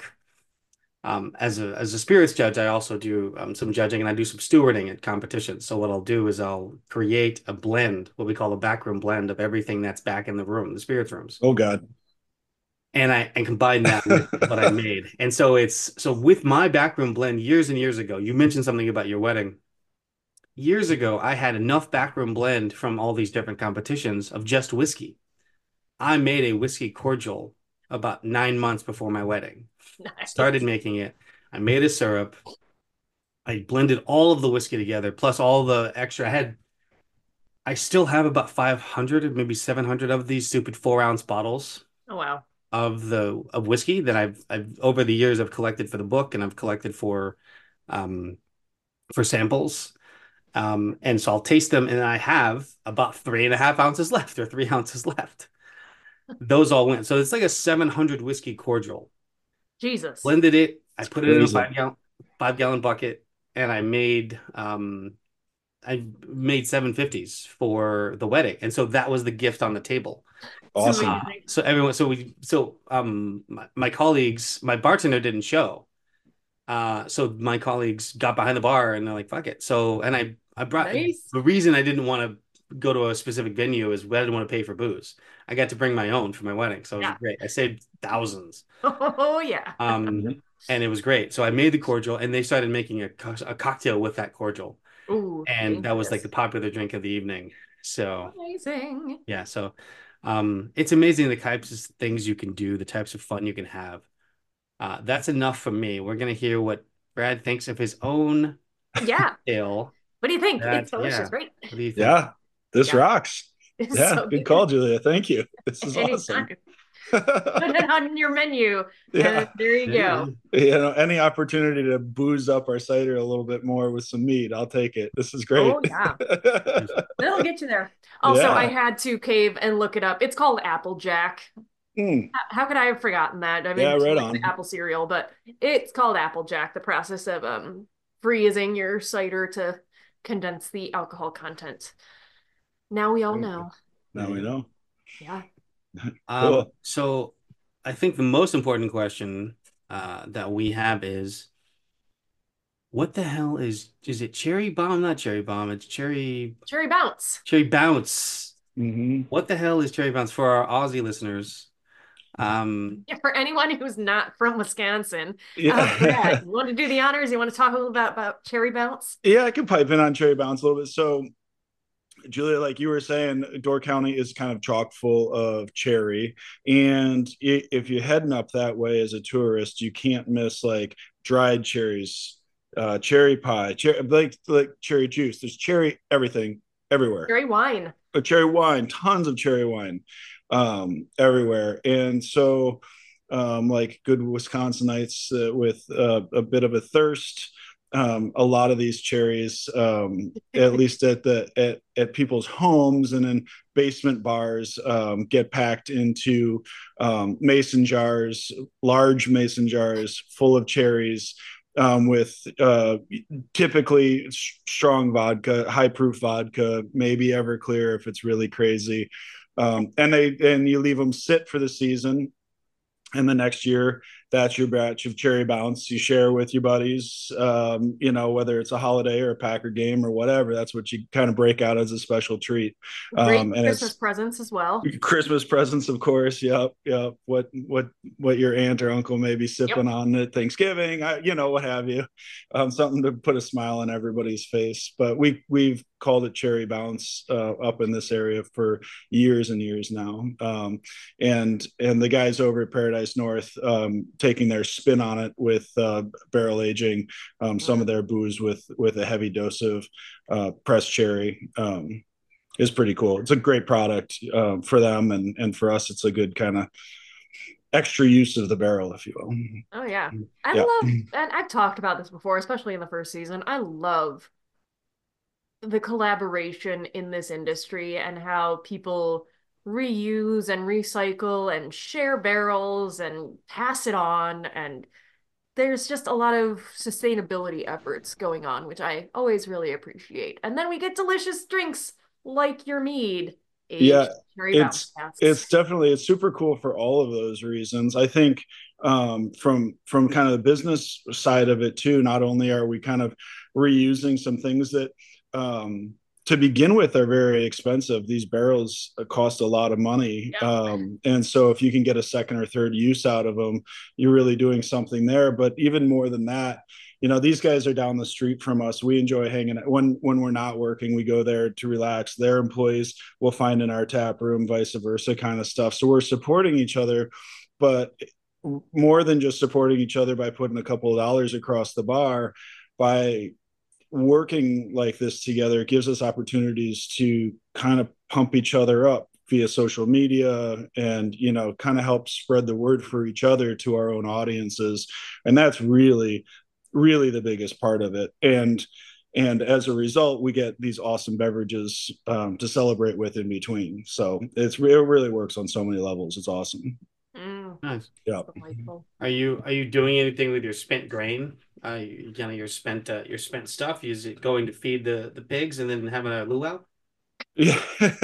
as a spirits judge, I also do some judging, and I do some stewarding at competitions. So what I'll do is I'll create a blend, what we call a backroom blend of everything that's back in the room, the spirits rooms. Oh God. And combine that with what I made. And so with my backroom blend years and years ago, you mentioned something about your wedding. Years ago, I had enough backroom blend from all these different competitions of just whiskey. I made a whiskey cordial about 9 months before my wedding. Nice. Started making it. I made a syrup. I blended all of the whiskey together, plus all the extra. I still have about 500, maybe 700 of these stupid 4-ounce bottles. Oh wow. Of whiskey that I've over the years I've collected for the book, and I've collected for samples. And so I'll taste them, and I have about 3.5 ounces left, or 3 ounces left. Those all went. So it's like a 700 whiskey cordial. Jesus. Blended it. I put it in a 5-gallon bucket, and I made 750s for the wedding. And so that was the gift on the table. Awesome. My colleagues, my bartender didn't show. So my colleagues got behind the bar and they're like, fuck it. So, and I brought, the reason I didn't want to go to a specific venue is I didn't want to pay for booze. I got to bring my own for my wedding. So it was great. I saved thousands. Oh yeah. And it was great. So I made the cordial, and they started making a cocktail with that cordial. Ooh, and that was like the popular drink of the evening. So amazing. Yeah. So, it's amazing the types of things you can do, the types of fun you can have. That's enough for me. We're going to hear what Brad thinks of his own ale. What do you think? It's delicious, right? What do you think? Yeah, this rocks. It's yeah, so good call, Julia. Thank you. This is awesome. Put it on your menu. And there you go. Any opportunity to booze up our cider a little bit more with some mead, I'll take it. This is great. Oh yeah. That'll get you there. Also, I had to cave and look it up. It's called Applejack. How could I have forgotten that? I mean, right on. Apple cereal, but it's called Applejack. The process of freezing your cider to condense the alcohol content. Now we all know. Now we know. Yeah. Cool. So I think the most important question that we have is, what the hell is it Cherry Bomb? Not Cherry Bomb. It's Cherry Bounce. Cherry Bounce. What the hell is Cherry Bounce for our Aussie listeners? For anyone who's not from Wisconsin, Brad, you want to do the honors? You want to talk a little bit about Cherry Bounce? Yeah, I can pipe in on Cherry Bounce a little bit. So, Julia, like you were saying, Door County is kind of chock full of cherry, and if you're heading up that way as a tourist, you can't miss like dried cherries, cherry pie, like cherry juice. There's cherry everything everywhere. Cherry wine. A cherry wine, tons of cherry wine, everywhere. And so, like good Wisconsinites with a bit of a thirst, a lot of these cherries, at least at people's homes and in basement bars, get packed into mason jars, large mason jars full of cherries. With typically strong vodka, high proof vodka, maybe Everclear if it's really crazy, and you leave them sit for the season, and the next year that's your batch of cherry bounce you share with your buddies, whether it's a holiday or a Packer game or whatever. That's what you kind of break out as a special treat. Great And Christmas it's presents as well. Christmas presents, of course. Yep. What your aunt or uncle may be sipping on at Thanksgiving, what have you. Something to put a smile on everybody's face. But we've called it cherry bounce up in this area for years and years now. And the guys over at Paradise North, taking their spin on it with barrel aging some of their booze with a heavy dose of pressed cherry. Is pretty cool. It's a great product for them, and for us, it's a good kind of extra use of the barrel, if you will. Oh yeah, I love, and I've talked about this before, especially in the first season. I love the collaboration in this industry and how people reuse and recycle and share barrels and pass it on, and there's just a lot of sustainability efforts going on, which I always really appreciate. And then we get delicious drinks like your mead, aged cherry bounce casks. It's super cool for all of those reasons. I think from kind of the business side of it too, not only are we kind of reusing some things that to begin with are very expensive. These barrels cost a lot of money. And so if you can get a second or third use out of them, you're really doing something there. But even more than that, these guys are down the street from us. We enjoy hanging out. When we're not working, we go there to relax. Their employees will find in our tap room, vice versa kind of stuff. So we're supporting each other, but more than just supporting each other by putting a couple of dollars across the bar, by working like this together, it gives us opportunities to kind of pump each other up via social media and kind of help spread the word for each other to our own audiences. And that's really the biggest part of it. And as a result, we get these awesome beverages to celebrate with in between. So it really works on so many levels. It's awesome. Nice. Yeah. Are you doing anything with your spent grain? Your spent stuff? Is it going to feed the pigs and then having a luau? Yeah.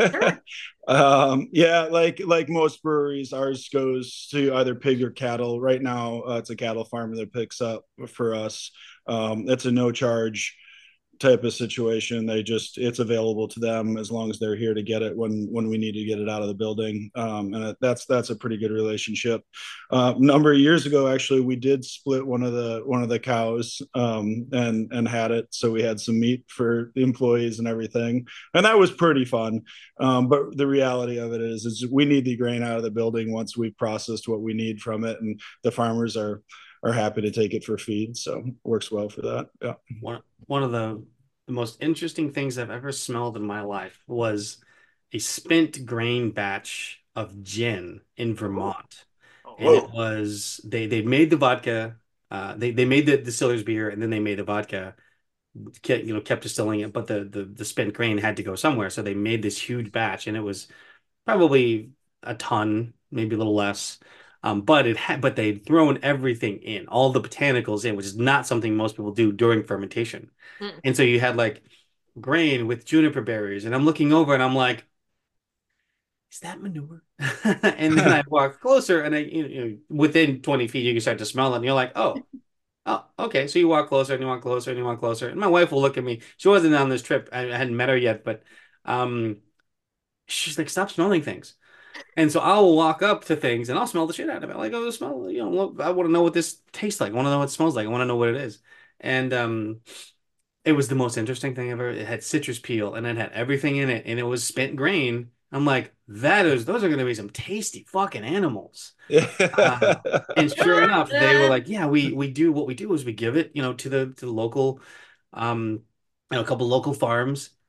Like most breweries, ours goes to either pig or cattle. Right now, it's a cattle farmer that picks up for us. It's a no charge type of situation. It's available to them as long as they're here to get it when we need to get it out of the building. And that's a pretty good relationship. A number of years ago, actually, we did split one of the cows and had it. So we had some meat for the employees and everything. And that was pretty fun. But the reality of it is we need the grain out of the building once we've processed what we need from it. And the farmers are happy to take it for feed. So it works well for that. Yeah. One of the most interesting things I've ever smelled in my life was a spent grain batch of gin in Vermont. And it was they made the vodka, they made the distiller's beer, and then they made the vodka, kept distilling it, but the spent grain had to go somewhere. So they made this huge batch, and it was probably a ton, maybe a little less. But they'd thrown everything in, all the botanicals in, which is not something most people do during fermentation. And so you had like grain with juniper berries, and I'm looking over and I'm like, is that manure? And then I walk closer, and within 20 feet you can start to smell it, and you're like, oh, okay. So you walk closer and you walk closer and you walk closer, and my wife will look at me. She wasn't on this trip. I hadn't met her yet, but she's like, stop smelling things. And so I'll walk up to things and I'll smell the shit out of it. Like, oh, the smell, I want to know what this tastes like. I want to know what it smells like. I want to know what it is. And it was the most interesting thing ever. It had citrus peel and it had everything in it, and it was spent grain. I'm like, those are going to be some tasty fucking animals. And sure enough, they were like, yeah, we do. What we do is we give it, to the local, a couple local farms.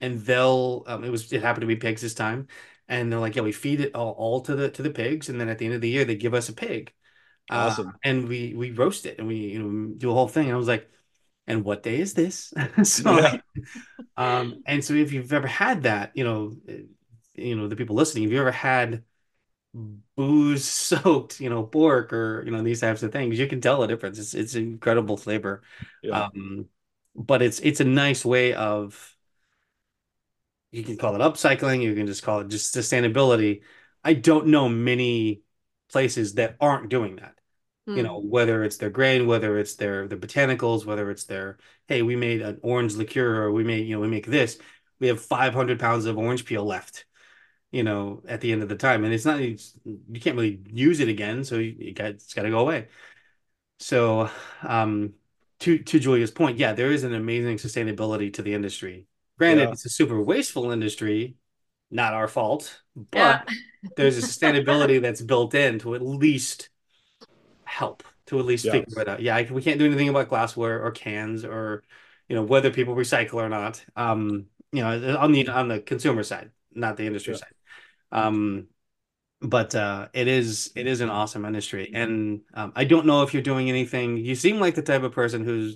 and it happened to be pigs this time, and they're like, yeah, we feed it all to the pigs, and then at the end of the year they give us a pig, Awesome. and we roast it and we do a whole thing. And I was like, and what day is this? So Yeah. and so if you've ever had that, the people listening, if you ever had booze soaked, pork or these types of things, you can tell the difference. It's incredible flavor. Yeah. Um, but it's a nice way of, you can call it upcycling, you can just call it just sustainability. I don't know many places that aren't doing that. Hmm. Whether it's their grain, whether it's their botanicals, whether it's their, hey, we made an orange liqueur, or we make this. We have 500 pounds of orange peel left, at the end of the time. And you can't really use it again, so it's got to go away. So, to Julia's point, yeah, there is an amazing sustainability to the industry. Granted, Yeah. it's a super wasteful industry, not our fault, but Yeah. there's a sustainability that's built in to at least help, to at least Yeah. figure it out. Yeah, we can't do anything about glassware or cans or, whether people recycle or not. On the consumer side, not the industry Yeah. side. Um, but it is an awesome industry, and I don't know if you're doing anything. You seem like the type of person who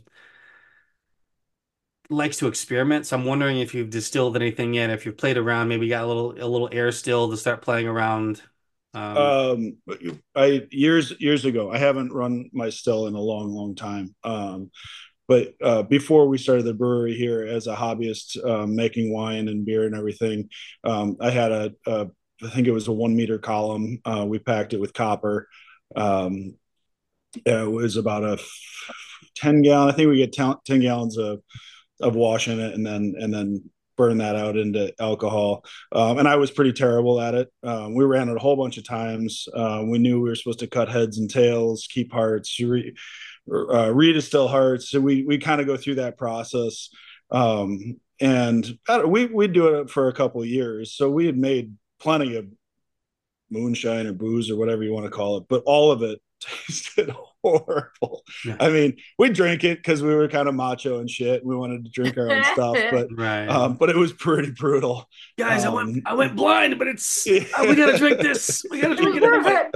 likes to experiment. So I'm wondering if you've distilled anything yet, if you've played around, maybe got a little air still to start playing around. Um, Um, I years ago, I haven't run my still in a long time. But before we started the brewery here as a hobbyist, making wine and beer and everything, I had I think it was a 1 meter column. We packed it with copper. Um, it was about a 10 gallon. I think we get 10 gallons of wash in it, and then burn that out into alcohol. And I was pretty terrible at it. We ran it a whole bunch of times. We knew we were supposed to cut heads and tails, keep hearts, redistill hearts. So we kind of go through that process. And we do it for a couple of years. So we had made plenty of moonshine or booze or whatever you want to call it, but all of it tasted horrible. yeah, I mean, we drank it because we were kind of macho and shit. We wanted to drink our own stuff, but right. but it was pretty brutal. Guys, I went Um, I went blind, but we gotta drink this. We gotta It was drink it worth anyway.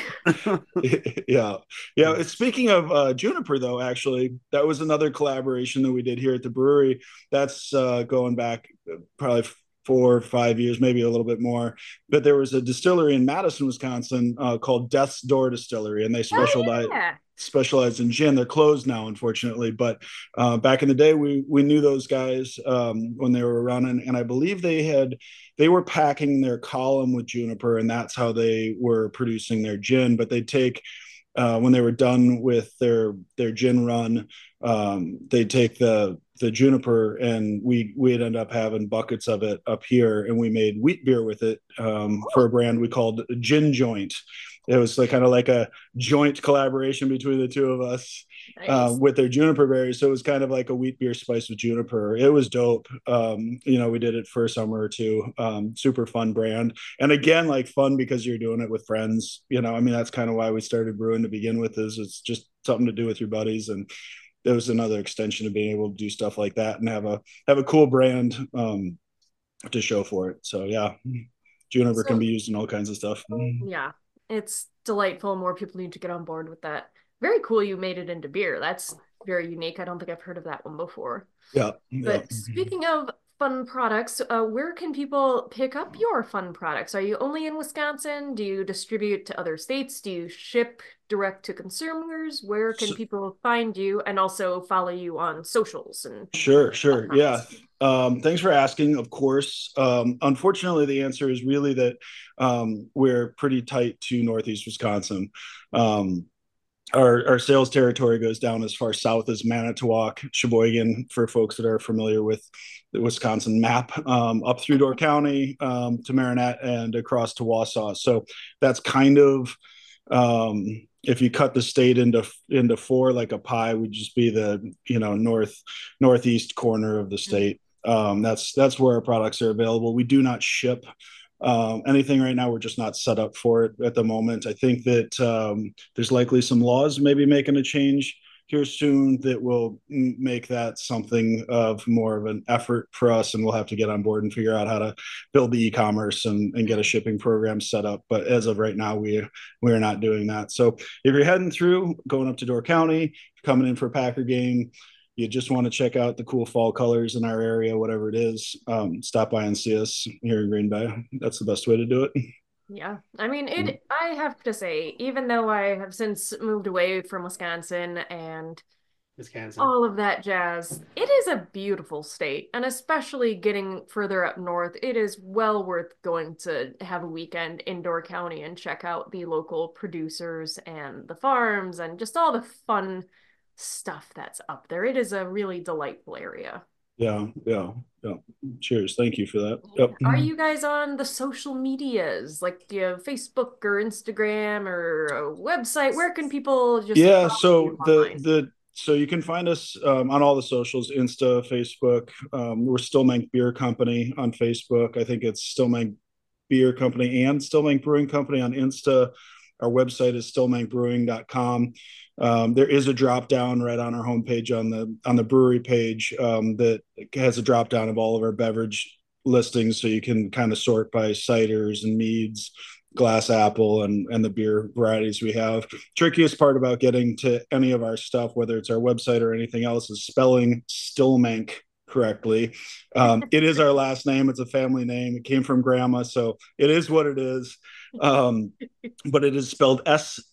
it. yeah, yeah. Speaking of Juniper, though, actually, that was another collaboration that we did here at the brewery. That's going back probably 4 or 5 years, maybe a little bit more. But there was a distillery in Madison, Wisconsin, called Death's Door Distillery, and they Oh yeah. specialized in gin. They're closed now, unfortunately, but back in the day, we knew those guys when they were running, and I believe they were packing their column with juniper, and that's how they were producing their gin. But they take when they were done with their gin run, they'd take the juniper, and we'd end up having buckets of it up here, and we made wheat beer with it for a brand we called Gin Joint. It was kind of like a joint collaboration between the two of us Nice. with their juniper berries. So it was kind of like a wheat beer spiced with juniper. It was dope. We did it for a summer or two. Super fun brand. And again, like fun because you're doing it with friends. I mean, that's kind of why we started brewing to begin with, is it's just something to do with your buddies. And there was another extension of being able to do stuff like that and have a cool brand to show for it. So yeah, juniper can So be used in all kinds of stuff. yeah, it's delightful. More people need to get on board with that. Very cool you made it into beer. That's very unique. I don't think I've heard of that one before. Yeah, yeah. But speaking of fun products, where can people pick up your fun products? Are you only in Wisconsin? Do you distribute to other states? Do you ship direct to consumers? Where can So, people find you and also follow you on socials and sure. Yeah. whatnot? Thanks for asking, of course. Unfortunately, the answer is really that we're pretty tight to Northeast Wisconsin. Um, our sales territory goes down as far south as Manitowoc, Sheboygan, for folks that are familiar with the Wisconsin map, up through Door County to Marinette and across to Wausau. So that's kind of, if you cut the state into four like a pie, would just be the northeast corner of the state. That's where our products are available. We do not ship anything right now. We're just not set up for it at the moment. I think that there's likely some laws maybe making a change here soon that will make that something of more of an effort for us, and we'll have to get on board and figure out how to build the e-commerce and get a shipping program set up. But as of right now, we are not doing that. So if you're heading through, going up to Door County, coming in for a Packer game, you just want to check out the cool fall colors in our area, whatever it is, stop by and see us here in Green Bay. That's the best way to do it. Yeah, I mean, I have to say, even though I have since moved away from Wisconsin and Wisconsin. all of that jazz, it is a beautiful state. And especially getting further up north, it is well worth going to have a weekend in Door County and check out the local producers and the farms and just all the fun stuff that's up there. It is a really delightful area. Yeah. Cheers. Thank you for that. Yep. Are you guys on the social medias? Like, do you have Facebook or Instagram or a website? Where can people just so you can find us on all the socials, Insta, Facebook. We're Stillmank Beer Company on Facebook. I think it's Stillmank Beer Company and Stillmank Brewing Company on Insta. Our website is stillmankbrewing.com. There is a drop down right on our homepage on the brewery page that has a drop down of all of our beverage listings, so you can kind of sort by ciders and meads, glass apple, and the beer varieties we have. Trickiest part about getting to any of our stuff, whether it's our website or anything else, is spelling Stillmank correctly. It is our last name. It's a family name. It came from grandma, so it is what it is. But it is spelled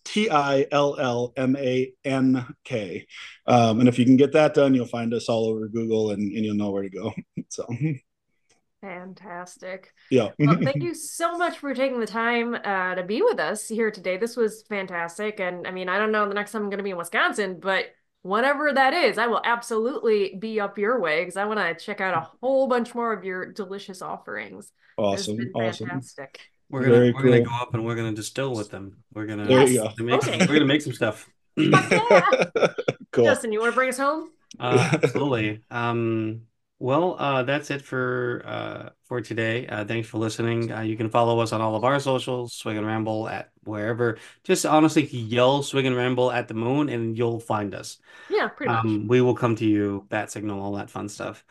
Stillmank. And if you can get that done, you'll find us all over Google, and you'll know where to go. So fantastic. Yeah. Well, thank you so much for taking the time to be with us here today. This was fantastic. And I mean, I don't know the next time I'm going to be in Wisconsin, but whatever that is, I will absolutely be up your way because I want to check out a whole bunch more of your delicious offerings. Awesome. It's been fantastic. We're gonna go up and we're gonna distill with them. We're gonna we're gonna make some stuff. Cool. Justin, you want to bring us home? Absolutely. Well, that's it for today. Thanks for listening. You can follow us on all of our socials, Swig and Ramble at wherever. Just honestly, yell Swig and Ramble at the moon and you'll find us. Yeah, pretty much. We will come to you, bat signal, all that fun stuff.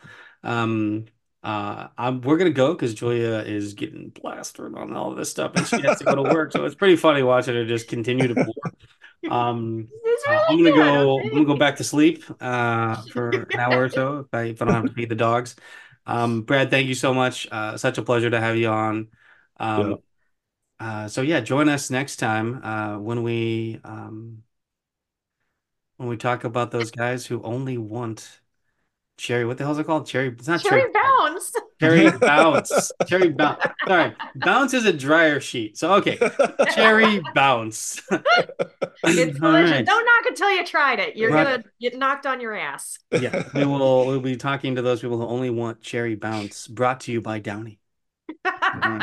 We're gonna go because Julia is getting blasted on all of this stuff and she has to go to work. So it's pretty funny watching her just continue to pour. I'm gonna go back to sleep for an hour or so if I don't have to feed the dogs. Brad, thank you so much. Such a pleasure to have you on. So yeah, join us next time when we talk about those guys who only want cherry. What the hell is it called? Cherry. It's not Cherry Bounce. Cherry Bounce. Cherry Bounce. Sorry, Bounce is a dryer sheet. So okay, Cherry Bounce. It's delicious. Right. Don't knock until you tried it. You're gonna get knocked on your ass. Yeah, we'll be talking to those people who only want Cherry Bounce. Brought to you by Downy. All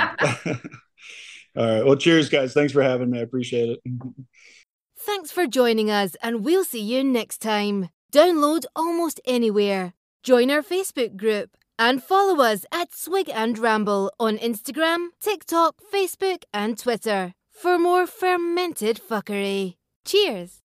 right. Well, cheers, guys. Thanks for having me. I appreciate it. Thanks for joining us, and we'll see you next time. Download almost anywhere. Join our Facebook group and follow us at Swig and Ramble on Instagram, TikTok, Facebook, and Twitter for more fermented fuckery. Cheers.